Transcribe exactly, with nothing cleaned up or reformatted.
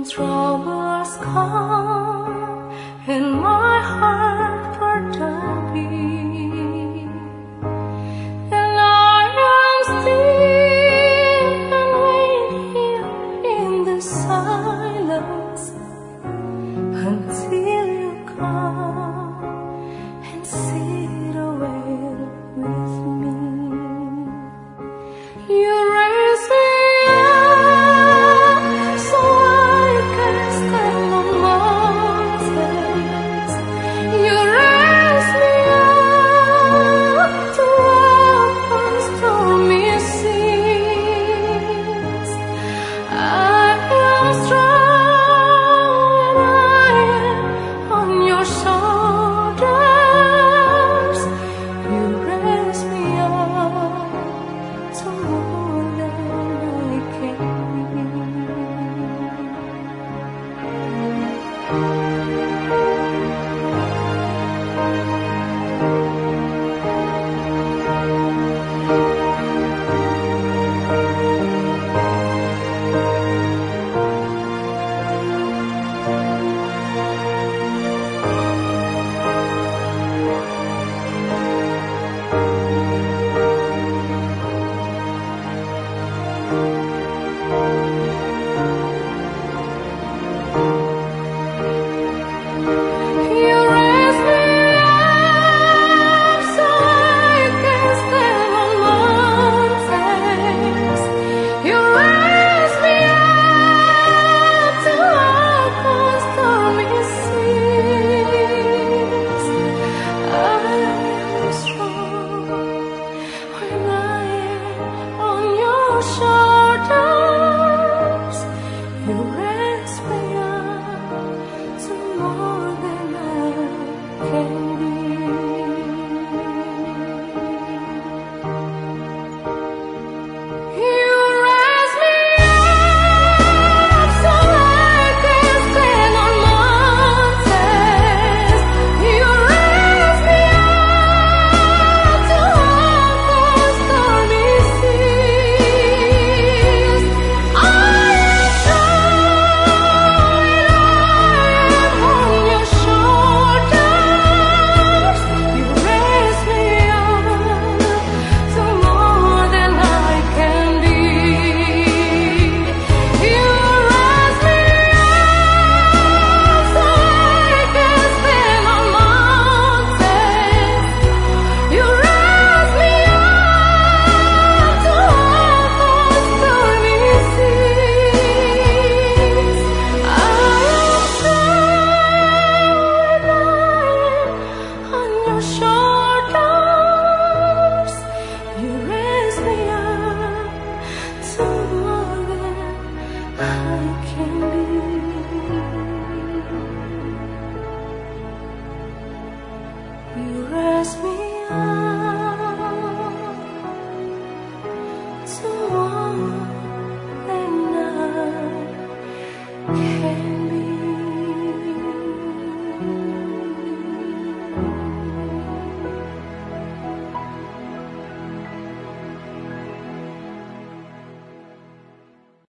troubles come and my heart burden be, and I am still and wait here in the silence until you come and sit away with me. You raise me shoulders, you raise me up to more than I can be. You raise me up so I can stand on mountains. You raise me up to walk stormy seas. You raise me